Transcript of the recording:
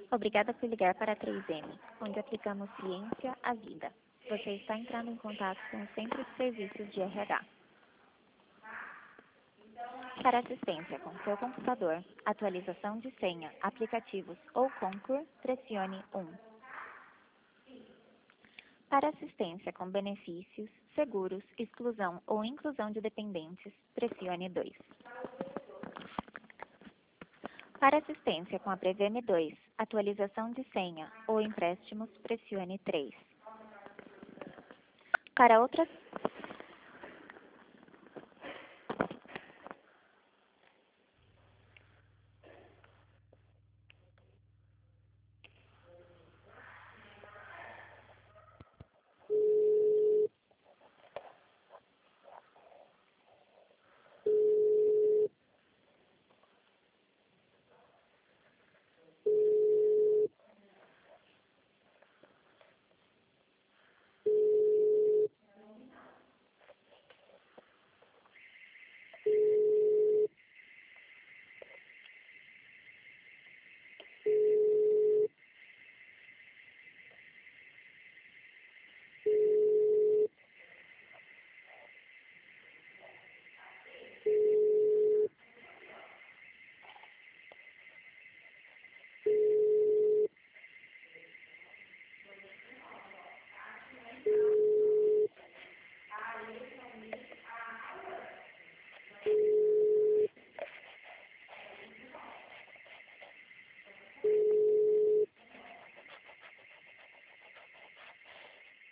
Obrigada por ligar para a 3M, onde aplicamos ciência à vida. Você está entrando em contato com o Centro de Serviços de RH. Para assistência com seu computador, atualização de senha, aplicativos ou concurso, pressione 1. Para assistência com benefícios, seguros, exclusão ou inclusão de dependentes, pressione 2. Para assistência com a Preveme 2, atualização de senha ou empréstimos, pressione 3. Para outras